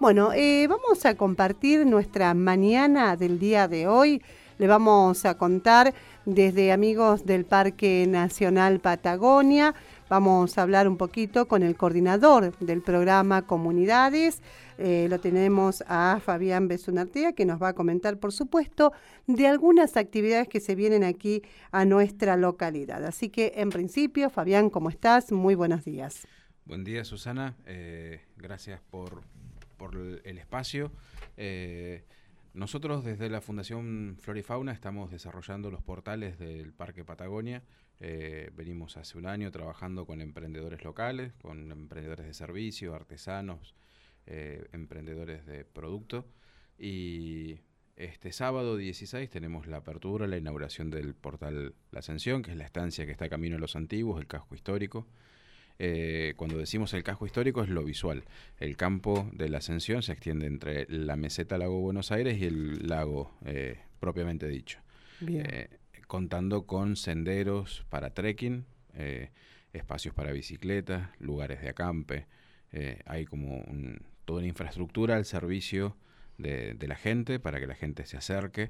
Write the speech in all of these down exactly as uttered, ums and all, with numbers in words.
Bueno, eh, vamos a compartir nuestra mañana del día de hoy. Le vamos a contar desde amigos del Parque Nacional Patagonia. Vamos a hablar un poquito con el coordinador del programa Comunidades. Eh, lo tenemos a Fabián Besunartea, que nos va a comentar, por supuesto, de algunas actividades que se vienen aquí a nuestra localidad. Así que, en principio, Fabián, ¿cómo estás? Muy buenos días. Buen día, Susana. Eh, gracias por, por el espacio. Eh, nosotros desde la Fundación Flora y Fauna estamos desarrollando los portales del Parque Patagonia. Eh, venimos hace un año trabajando con emprendedores locales, con emprendedores de servicio, artesanos, eh, emprendedores de producto. Y este sábado dieciséis tenemos la apertura, la inauguración del portal La Ascensión, que es la estancia que está camino a los antiguos, el casco histórico. Eh, cuando decimos el casco histórico es lo visual. El campo de la Ascensión se extiende entre la meseta Lago Buenos Aires y el lago eh, propiamente dicho. Bien. Eh, contando con senderos para trekking, eh, espacios para bicicletas, lugares de acampe. Eh, hay como un, toda una infraestructura al servicio de, de la gente para que la gente se acerque.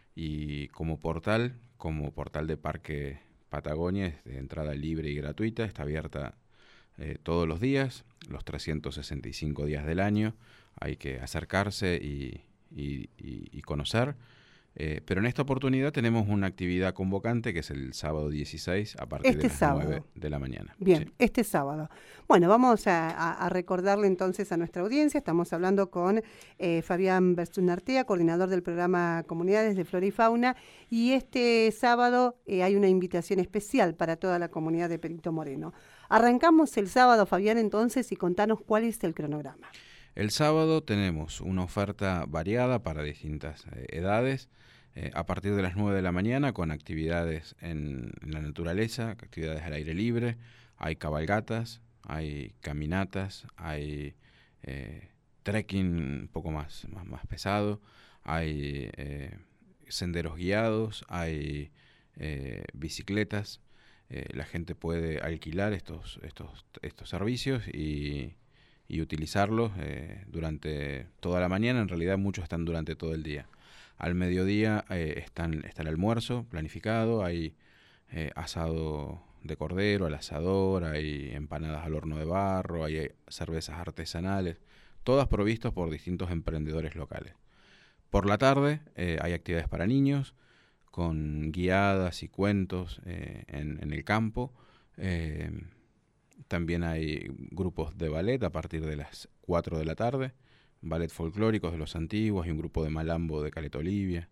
Y como portal, como portal de Parque Patagonia, es de entrada libre y gratuita, está abierta Eh, todos los días, los trescientos sesenta y cinco días del año. Hay que acercarse y, y, y, y conocer. Eh, pero en esta oportunidad tenemos una actividad convocante que es el sábado dieciséis a partir Este de las sábado. nueve de la mañana. Bien, Sí. este sábado. Bueno, vamos a, a, a recordarle entonces a nuestra audiencia. Estamos hablando con eh, Fabián Besunartea, coordinador del programa Comunidades de Flora y Fauna. Y este sábado eh, hay una invitación especial para toda la comunidad de Perito Moreno. Arrancamos el sábado, Fabián, entonces, y contanos cuál es el cronograma. El sábado tenemos una oferta variada para distintas eh, edades. Eh, a partir de las nueve de la mañana con actividades en, en la naturaleza, actividades al aire libre, hay cabalgatas, hay caminatas, hay eh, trekking un poco más, más, más pesado, hay eh, senderos guiados, hay eh, bicicletas. Eh, la gente puede alquilar estos, estos, estos servicios y, y utilizarlos eh, durante toda la mañana. En realidad muchos están durante todo el día. Al mediodía eh, están, está el almuerzo planificado, hay eh, asado de cordero al asador, hay empanadas al horno de barro, hay cervezas artesanales, todas provistas por distintos emprendedores locales. Por la tarde eh, hay actividades para niños, con guiadas y cuentos eh, en, en el campo. Eh, también hay grupos de ballet a partir de las cuatro de la tarde. Ballet folclóricos de los antiguos y un grupo de malambo de Caleta Olivia.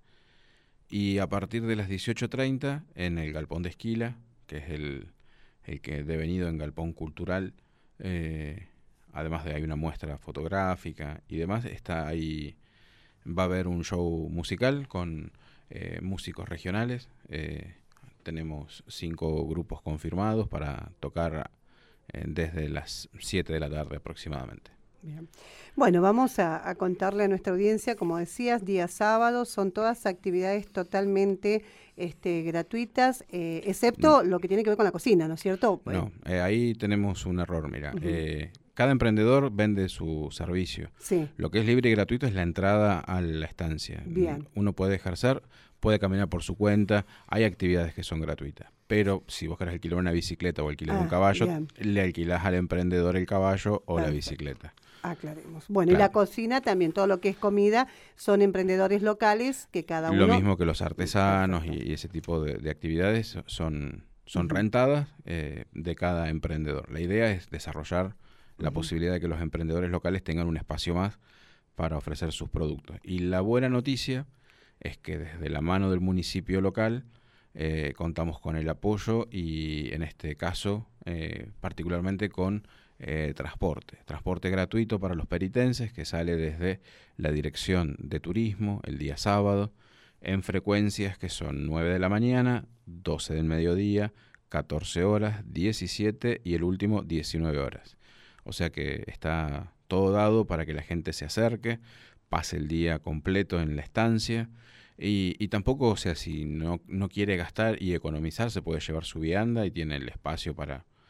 Y a partir de las dieciocho treinta, en el Galpón de Esquila, que es el, el que devenido en Galpón Cultural, eh, además de hay una muestra fotográfica y demás, está ahí, va a haber un show musical con eh, músicos regionales. Eh, tenemos cinco grupos confirmados para tocar eh, desde las siete de la tarde aproximadamente. Bien. Bueno, vamos a, a contarle a nuestra audiencia, como decías, día sábado, son todas actividades totalmente este, gratuitas, eh, excepto no. lo que tiene que ver con la cocina, ¿no es cierto? No, eh, ahí tenemos un error, mira. Uh-huh. eh, cada emprendedor vende su servicio. Sí. Lo que es libre y gratuito es la entrada a la estancia. Bien. Uno puede ejercer, puede caminar por su cuenta, hay actividades que son gratuitas. Pero si vos querés alquilar una bicicleta o alquilar ah, un caballo, bien. le alquilás al emprendedor el caballo o Perfecto. la bicicleta. Aclaremos. Bueno, claro. Y la cocina también, todo lo que es comida, son emprendedores locales que cada uno... Lo mismo que los artesanos y, y ese tipo de, de actividades son, son uh-huh. rentadas eh, de cada emprendedor. La idea es desarrollar la uh-huh. posibilidad de que los emprendedores locales tengan un espacio más para ofrecer sus productos. Y la buena noticia es que desde la mano del municipio local eh, contamos con el apoyo y en este caso eh, particularmente con Eh, transporte, transporte gratuito para los peritenses que sale desde la Dirección de Turismo el día sábado en frecuencias que son nueve de la mañana, doce del mediodía, catorce horas, diecisiete y el último diecinueve horas. O sea que está todo dado para que la gente se acerque, pase el día completo en la estancia y, y tampoco, o sea, si no, no quiere gastar y economizar, se puede llevar su vianda y tiene el espacio para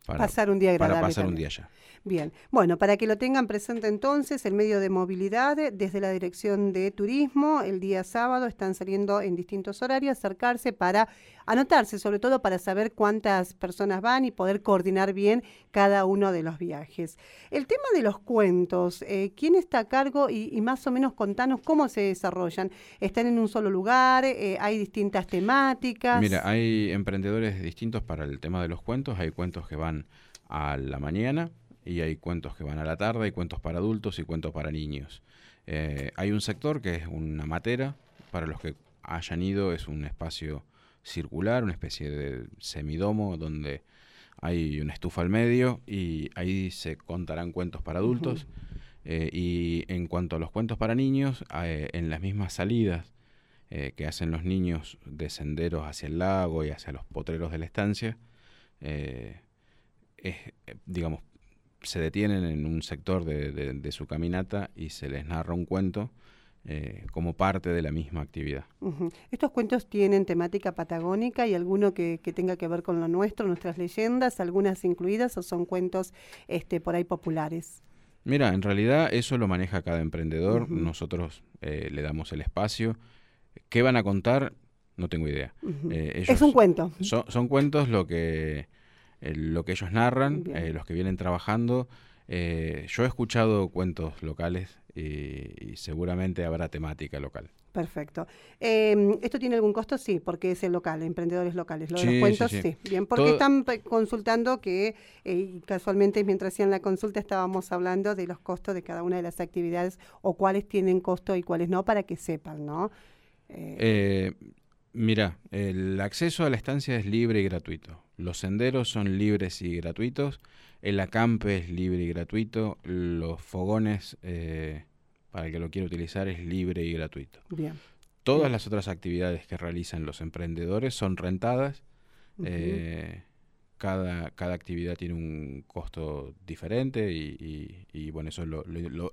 para pasar un día agradable. Para pasar también. un día allá. Bien, bueno, para que lo tengan presente entonces, el medio de movilidad desde la Dirección de Turismo, el día sábado están saliendo en distintos horarios, acercarse para anotarse, sobre todo para saber cuántas personas van y poder coordinar bien cada uno de los viajes. El tema de los cuentos, eh, ¿quién está a cargo y, y más o menos contanos cómo se desarrollan? ¿Están en un solo lugar? Eh, ¿Hay distintas temáticas? Mira, hay emprendedores distintos para el tema de los cuentos, hay cuentos que van a la mañana, y hay cuentos que van a la tarde, hay cuentos para adultos y cuentos para niños. Eh, hay un sector que es una matera, para los que hayan ido es un espacio circular, una especie de semidomo donde hay una estufa al medio y ahí se contarán cuentos para adultos. Uh-huh. eh, y en cuanto a los cuentos para niños, eh, en las mismas salidas eh, que hacen los niños de senderos hacia el lago y hacia los potreros de la estancia, eh, es, eh, digamos, se detienen en un sector de, de, de su caminata y se les narra un cuento eh, como parte de la misma actividad. Uh-huh. ¿Estos cuentos tienen temática patagónica y alguno que, que tenga que ver con lo nuestro, nuestras leyendas, algunas incluidas, o son cuentos este, por ahí populares? Mira, en realidad eso lo maneja cada emprendedor, uh-huh. Nosotros eh, le damos el espacio. ¿Qué van a contar? No tengo idea. Uh-huh. eh, ellos es un cuento. Son, son cuentos lo que... Eh, lo que ellos narran, eh, los que vienen trabajando. Eh, yo he escuchado cuentos locales y, y seguramente habrá temática local. Perfecto. Eh, ¿Esto tiene algún costo? Sí, porque es el local, emprendedores locales. Lo de sí, los cuentos, sí. sí, sí. Bien, porque Todo... están consultando que, eh, casualmente mientras hacían la consulta estábamos hablando de los costos de cada una de las actividades o cuáles tienen costo y cuáles no, para que sepan, ¿no? Eh... Eh, mira, el acceso a la estancia es libre y gratuito. Los senderos son libres y gratuitos. El acampe es libre y gratuito. Los fogones, eh, para el que lo quiera utilizar, es libre y gratuito. Bien. Todas Bien. las otras actividades que realizan los emprendedores son rentadas. Uh-huh. eh, cada, cada actividad tiene un costo diferente y, y, y bueno, eso lo, lo, lo,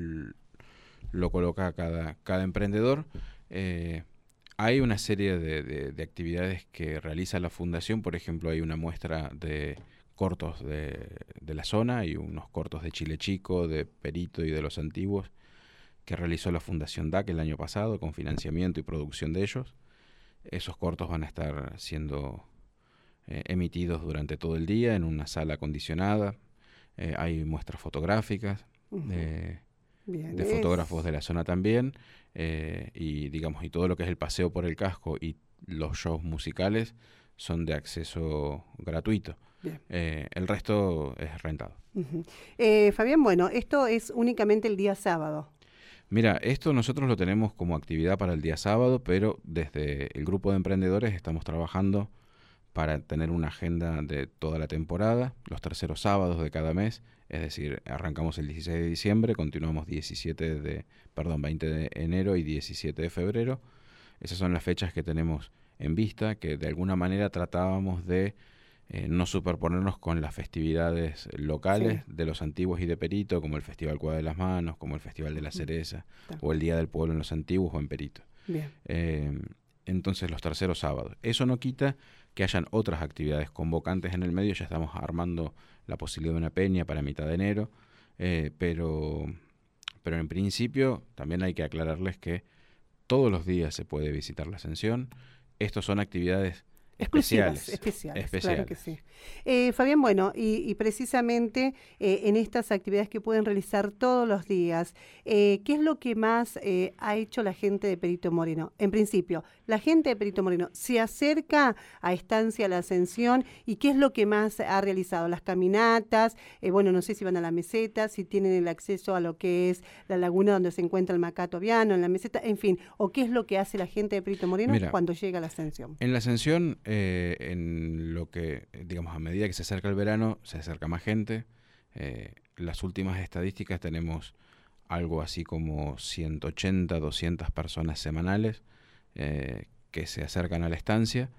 lo coloca cada, cada emprendedor. Eh, Hay una serie de, de, de actividades que realiza la Fundación. Por ejemplo, hay una muestra de cortos de, de la zona y unos cortos de Chile Chico, de Perito y de Los Antiguos que realizó la Fundación D A C el año pasado con financiamiento y producción de ellos. Esos cortos van a estar siendo eh, emitidos durante todo el día en una sala acondicionada. Eh, hay muestras fotográficas. Uh-huh. eh, Bien, de fotógrafos es... de la zona también, eh, y digamos, y todo lo que es el paseo por el casco y los shows musicales son de acceso gratuito. Eh, el resto es rentado. Uh-huh. eh, Fabián, bueno, esto es únicamente el día sábado. Mira, esto nosotros lo tenemos como actividad para el día sábado, pero desde el grupo de emprendedores estamos trabajando para tener una agenda de toda la temporada, los terceros sábados de cada mes. Es decir, arrancamos el dieciséis de diciembre, continuamos diecisiete de, perdón, veinte de enero y diecisiete de febrero. Esas son las fechas que tenemos en vista, que de alguna manera tratábamos de eh, no superponernos con las festividades locales, sí, de Los Antiguos y de Perito, como el Festival Cuadra de las Manos, como el Festival de la Cereza, sí, o el Día del Pueblo en Los Antiguos o en Perito. Bien. Eh, entonces los terceros sábados. Eso no quita que hayan otras actividades convocantes en el medio. Ya estamos armando la posibilidad de una peña para mitad de enero, eh, pero, pero en principio también hay que aclararles que todos los días se puede visitar la Ascensión. Estos son actividades especiales. Especiales, especiales, claro que sí. Eh, Fabián, bueno, y, y precisamente eh, en estas actividades que pueden realizar todos los días, eh, ¿qué es lo que más eh, ha hecho la gente de Perito Moreno? En principio, la gente de Perito Moreno se acerca a Estancia La Ascensión, y ¿qué es lo que más ha realizado? Las caminatas, eh, bueno, no sé si van a la meseta, si tienen el acceso a lo que es la laguna donde se encuentra el Macato Viano, en la meseta, en fin, o ¿qué es lo que hace la gente de Perito Moreno Mira, cuando llega a la Ascensión? En la Ascensión, Eh, en lo que, digamos, a medida que se acerca el verano, se acerca más gente. Eh, las últimas estadísticas tenemos algo así como ciento ochenta, doscientas personas semanales eh, que se acercan a la estancia.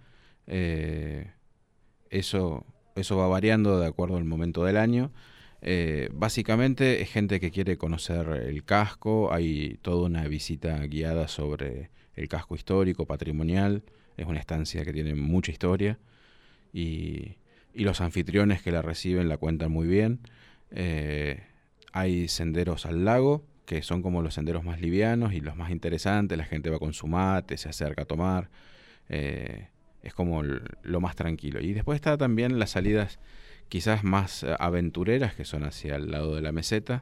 Eh, eso, eso va variando de acuerdo al momento del año. Eh, básicamente es gente que quiere conocer el casco. Hay toda una visita guiada sobre el casco histórico, patrimonial. Es una estancia que tiene mucha historia y, y los anfitriones que la reciben la cuentan muy bien. Eh, hay senderos al lago, que son como los senderos más livianos y los más interesantes. La gente va con su mate, se acerca a tomar. Eh, es como el, lo más tranquilo. Y después está también las salidas quizás más aventureras, que son hacia el lado de la meseta.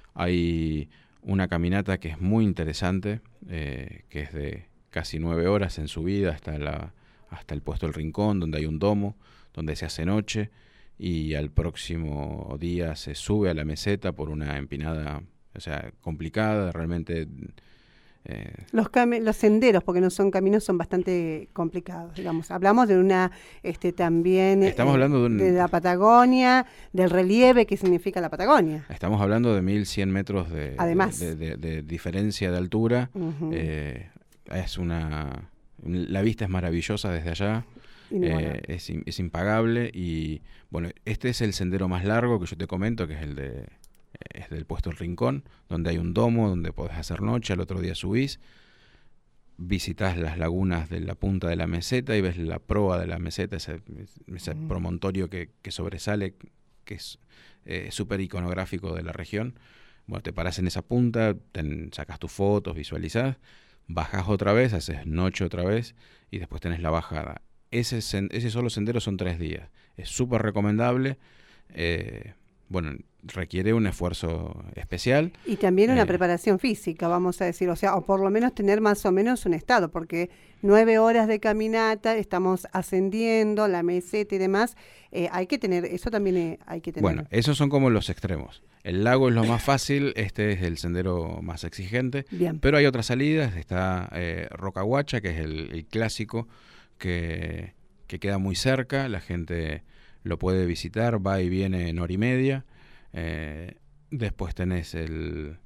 Hay una caminata que es muy interesante, eh, que es de casi nueve horas en subida hasta, la, hasta el puesto El Rincón, donde hay un domo, donde se hace noche, y al próximo día se sube a la meseta por una empinada, o sea, complicada, realmente. Eh, los, cami- los senderos, porque no son caminos, son bastante complicados, digamos. Hablamos de una, este, también... Estamos eh, hablando de, un, de la Patagonia, del relieve que significa la Patagonia. Estamos hablando de mil cien metros de, Además. de, de, de, de diferencia de altura. Uh-huh. Eh, es una... La vista es maravillosa desde allá. Eh, es, es impagable. Y bueno, este es el sendero más largo que yo te comento, que es el de... es del puesto El Rincón, donde hay un domo, donde podés hacer noche, al otro día subís, visitas las lagunas de la punta de la meseta y ves la proa de la meseta, ese, ese mm. promontorio que, que sobresale, que es eh, súper iconográfico de la región. Bueno, te parás en esa punta, ten, sacas tus fotos, visualizás, bajás otra vez, haces noche otra vez y después tenés la bajada. Ese, ese solo sendero son tres días. Es súper recomendable. Eh, bueno, requiere un esfuerzo especial. Y también una eh, preparación física, vamos a decir, o sea, o por lo menos tener más o menos un estado, porque nueve horas de caminata, estamos ascendiendo, la meseta y demás, eh, hay que tener, eso también eh, hay que tener. Bueno, esos son como los extremos. El lago es lo más fácil, este es el sendero más exigente. Bien. Pero hay otras salidas, está eh, Rocahuacha, que es el, el clásico, que, que queda muy cerca, la gente lo puede visitar, va y viene en hora y media. Eh, después tenés el...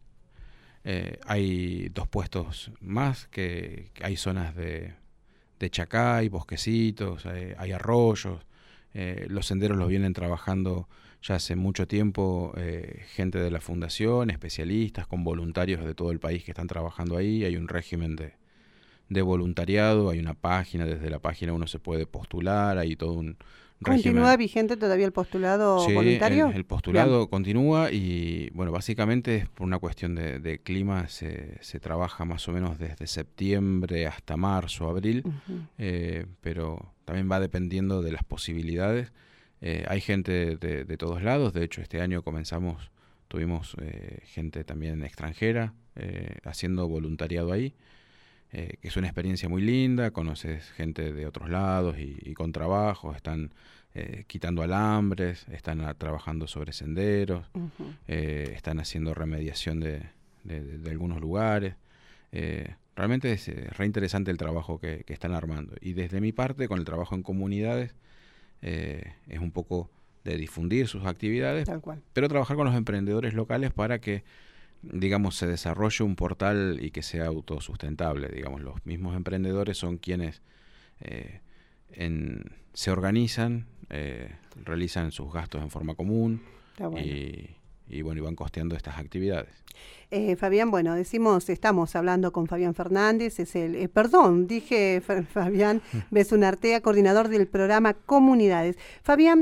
Eh, hay dos puestos más, que, que hay zonas de, de chacay, bosquecitos, hay, hay arroyos. Eh, los senderos los vienen trabajando ya hace mucho tiempo eh, gente de la fundación, especialistas, con voluntarios de todo el país que están trabajando ahí. Hay un régimen de, de voluntariado, hay una página, desde la página uno se puede postular, hay todo un... ¿Continúa régimen. vigente todavía el postulado sí, voluntario? El, el postulado Bien. continúa y, bueno, básicamente es por una cuestión de, de clima, se, se trabaja más o menos desde septiembre hasta marzo, abril, uh-huh. eh, pero también va dependiendo de las posibilidades. Eh, hay gente de, de todos lados, de hecho este año comenzamos, tuvimos eh, gente también extranjera eh, haciendo voluntariado ahí. Eh, que es una experiencia muy linda, conoces gente de otros lados y, y con trabajo, están eh, quitando alambres, están a, trabajando sobre senderos, uh-huh. eh, están haciendo remediación de, de, de, de algunos lugares. Eh, realmente es eh, re interesante el trabajo que, que están armando. Y desde mi parte, con el trabajo en comunidades, eh, es un poco de difundir sus actividades, Tal cual. Pero trabajar con los emprendedores locales para que, digamos, se desarrolle un portal y que sea autosustentable. Digamos, los mismos emprendedores son quienes eh, en, se organizan, eh, realizan sus gastos en forma común. Está bueno. y, y bueno, y van costeando estas actividades. Eh, Fabián, bueno, decimos, estamos hablando con Fabián Fernández, es el, eh, perdón, dije Fabián Besunartea, coordinador del programa Comunidades. Fabián,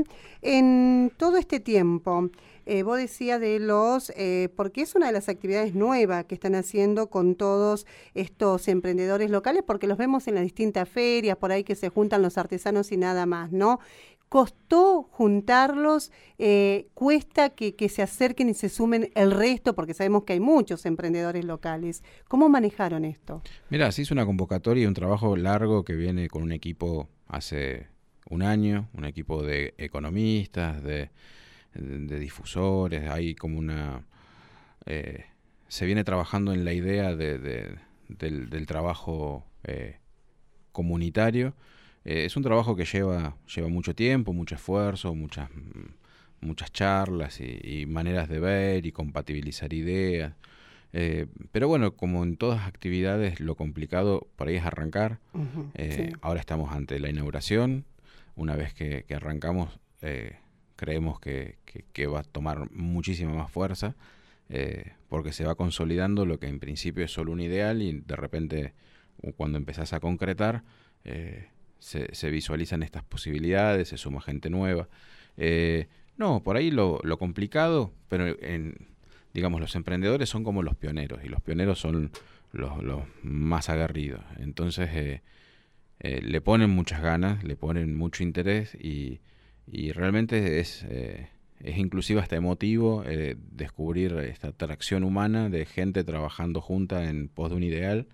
en todo este tiempo, Eh, vos decías de los, eh, porque es una de las actividades nuevas que están haciendo con todos estos emprendedores locales, porque los vemos en las distintas ferias, por ahí que se juntan los artesanos y nada más, ¿no? ¿Costó juntarlos? Eh, ¿Cuesta que, que se acerquen y se sumen el resto? Porque sabemos que hay muchos emprendedores locales. ¿Cómo manejaron esto? Mira, se hizo una convocatoria y un trabajo largo que viene con un equipo hace un año, un equipo de economistas, de... de difusores, hay como una... Eh, se viene trabajando en la idea de, de, del, del trabajo eh, comunitario. Eh, es un trabajo que lleva, lleva mucho tiempo, mucho esfuerzo, muchas, muchas charlas y, y maneras de ver y compatibilizar ideas. Eh, pero bueno, como en todas las actividades, lo complicado por ahí es arrancar. Uh-huh, eh, sí. Ahora estamos ante la inauguración. Una vez que, que arrancamos... Eh, creemos que, que, que va a tomar muchísima más fuerza eh, porque se va consolidando lo que en principio es solo un ideal y de repente cuando empezás a concretar eh, se, se visualizan estas posibilidades, se suma gente nueva. Eh, no, por ahí lo, lo complicado, pero en, digamos, los emprendedores son como los pioneros, y los pioneros son los, los más aguerridos. Entonces eh, eh, le ponen muchas ganas, le ponen mucho interés, y, y realmente es, eh, es inclusive hasta emotivo eh, descubrir esta atracción humana de gente trabajando junta en pos de un ideal,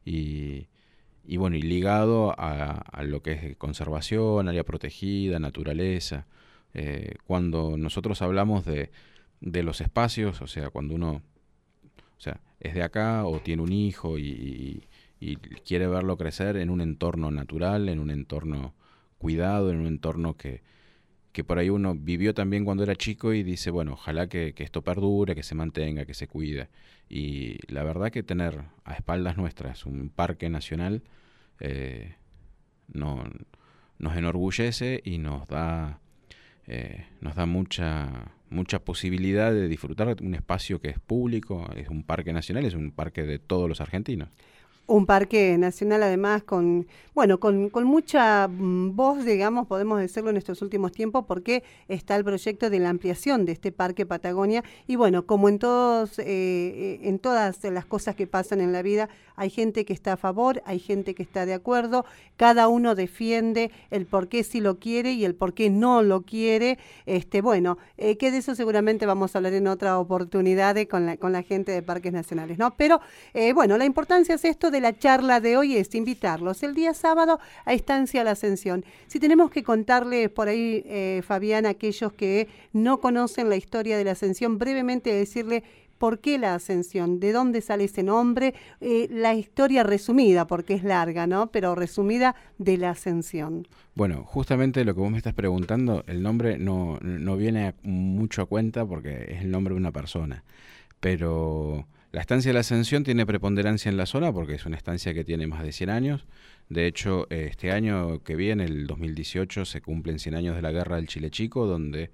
y, y bueno, y ligado a, a lo que es conservación, área protegida, naturaleza. Eh, cuando nosotros hablamos de, de los espacios, o sea, cuando uno o sea, es de acá o tiene un hijo y, y, y quiere verlo crecer en un entorno natural, en un entorno cuidado, en un entorno que, que por ahí uno vivió también cuando era chico y dice, bueno, ojalá que, que esto perdure, que se mantenga, que se cuide. Y la verdad que tener a espaldas nuestras un parque nacional eh, no, nos enorgullece y nos da... Eh, nos da mucha mucha posibilidad de disfrutar de un espacio que es público, es un parque nacional, es un parque de todos los argentinos. Un parque nacional además con, bueno, con, con mucha mm, voz, digamos, podemos decirlo en estos últimos tiempos, porque está el proyecto de la ampliación de este Parque Patagonia. Y bueno, como en todos, eh, en todas las cosas que pasan en la vida, hay gente que está a favor, hay gente que está de acuerdo, cada uno defiende el por qué sí lo quiere y el por qué no lo quiere. Este, bueno, eh, que de eso seguramente vamos a hablar en otra oportunidad con la, con la gente de Parques Nacionales, ¿no? Pero, eh, bueno, la importancia es esto de la charla de hoy, es invitarlos el día sábado a Estancia La Ascensión. Si tenemos que contarles por ahí, eh, Fabián, a aquellos que no conocen la historia de la Ascensión, brevemente decirle por qué la Ascensión, de dónde sale ese nombre, eh, la historia resumida, porque es larga, ¿no? Pero resumida de la Ascensión. Bueno, justamente lo que vos me estás preguntando, el nombre no, no viene a, mucho a cuenta porque es el nombre de una persona, pero... La estancia de la Ascensión tiene preponderancia en la zona porque es una estancia que tiene más de cien años. De hecho, este año que viene, el dos mil dieciocho, se cumplen cien años de la Guerra del Chile Chico, donde,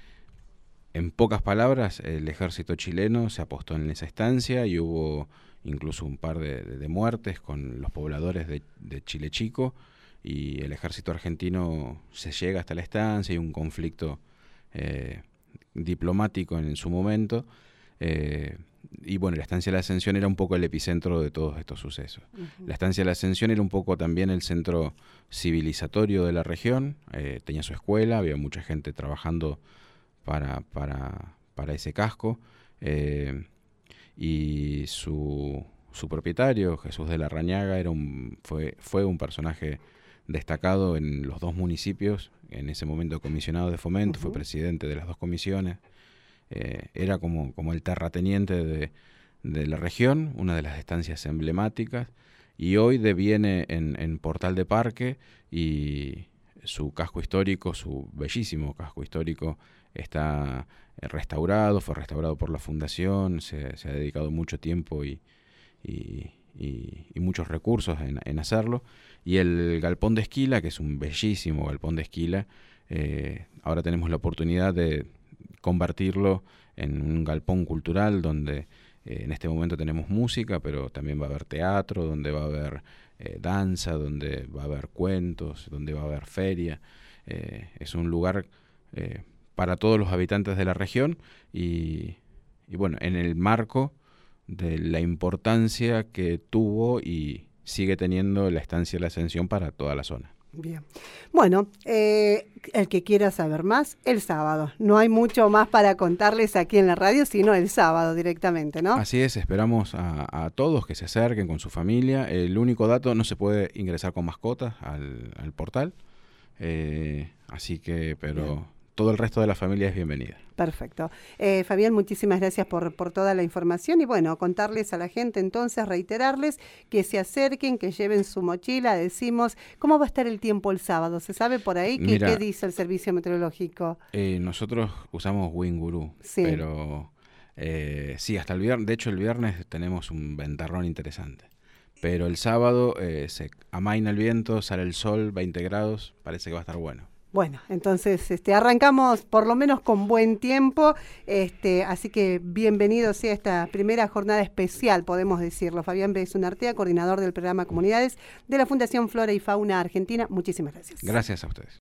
en pocas palabras, el ejército chileno se apostó en esa estancia y hubo incluso un par de, de, de muertes con los pobladores de, de Chile Chico, y el ejército argentino se llega hasta la estancia y un conflicto eh, diplomático en su momento. Eh, y bueno, la estancia de la Ascensión era un poco el epicentro de todos estos sucesos. Uh-huh. La estancia de la Ascensión era un poco también el centro civilizatorio de la región, eh, tenía su escuela, había mucha gente trabajando para, para, para ese casco, eh, y su, su propietario, Jesús de Larrañaga, era un, fue, fue un personaje destacado en los dos municipios, en ese momento comisionado de fomento, uh-huh. Fue presidente de las dos comisiones. Eh, era como, como el terrateniente de, de la región, una de las estancias emblemáticas, y hoy deviene en, en Portal de Parque, y su casco histórico, su bellísimo casco histórico, está restaurado, fue restaurado por la Fundación, se, se ha dedicado mucho tiempo y, y, y, y muchos recursos en, en hacerlo, y el Galpón de Esquila, que es un bellísimo galpón de Esquila, eh, ahora tenemos la oportunidad de convertirlo en un galpón cultural donde eh, en este momento tenemos música, pero también va a haber teatro, donde va a haber eh, danza, donde va a haber cuentos, donde va a haber feria. Eh, es un lugar eh, para todos los habitantes de la región y, y bueno, en el marco de la importancia que tuvo y sigue teniendo la estancia de la Ascensión para toda la zona. Bien. Bueno, eh, el que quiera saber más, el sábado. No hay mucho más para contarles aquí en la radio, sino el sábado directamente, ¿no? Así es, esperamos a, a todos que se acerquen con su familia. El único dato, no se puede ingresar con mascotas al, al portal, eh, así que, pero... Bien. Todo el resto de la familia es bienvenida. Perfecto. Eh, Fabián, muchísimas gracias por, por toda la información y bueno, contarles a la gente entonces, reiterarles que se acerquen, que lleven su mochila, decimos, ¿cómo va a estar el tiempo el sábado? ¿Se sabe por ahí? ¿Qué, Mira, ¿qué dice el servicio meteorológico? Eh, nosotros usamos Winguru, sí. pero eh, sí, hasta el viernes, de hecho el viernes tenemos un ventarrón interesante. Pero el sábado eh, se amaina el viento, sale el sol, veinte grados, parece que va a estar bueno. Bueno, entonces este, arrancamos por lo menos con buen tiempo, este, así que bienvenido sea esta primera jornada especial, podemos decirlo. Fabián Besunartea, coordinador del programa Comunidades de la Fundación Flora y Fauna Argentina, muchísimas gracias. Gracias a ustedes.